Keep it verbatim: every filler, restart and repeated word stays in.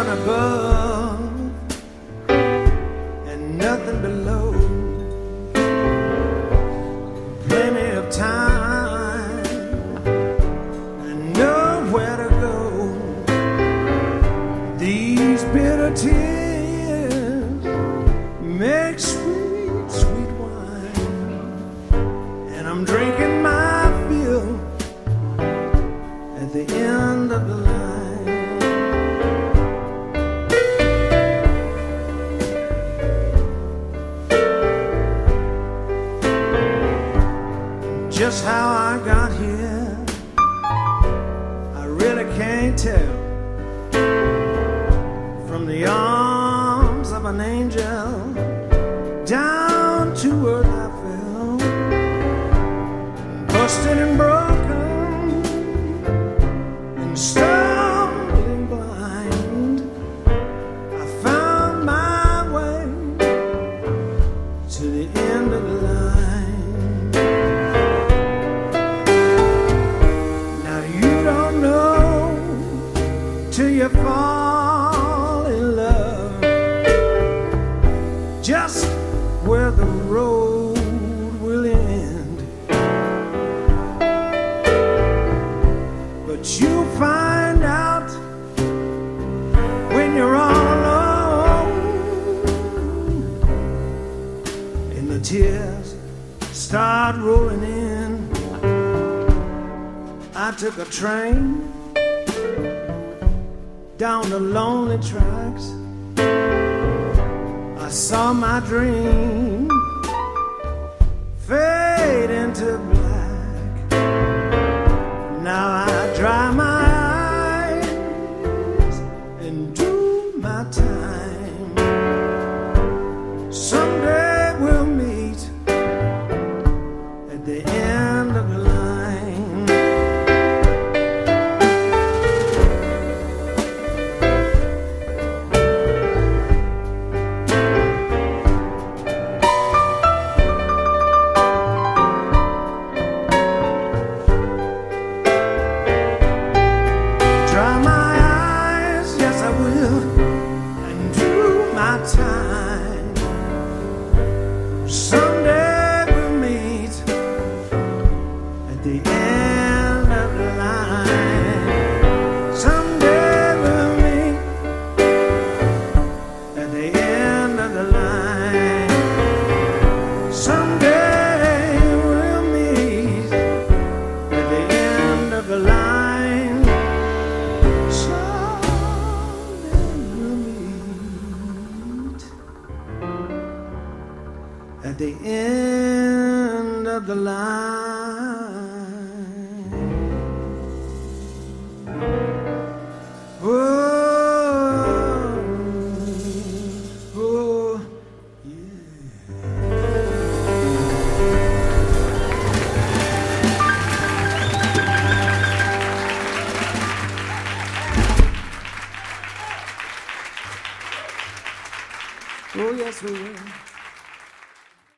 heaven above and nothing below. Plenty of time and nowhere to go. These bitter tears make sweet, sweet wine, and I'm drinking my fill at the end of the line. Just how I got here, I really can't tell. From the arms of an angel down to earth I fell, busted and broken and stumbling blind. I found my way to the end of the line. Till you fall in love, just where the road will end. But you'll find out when you're all alone, and the tears start rolling in. I took a train down the lonely tracks. I saw my dream fade into black. Now I dry my eyes and do my time. Someday we'll meet at the end of the line. Time. Someday we'll meet at the end of the line. Someday we'll meet at the end of the line. Someday we'll meet at the end of the line. At the end of the line. Oh, oh, yeah. Oh, yes, we will.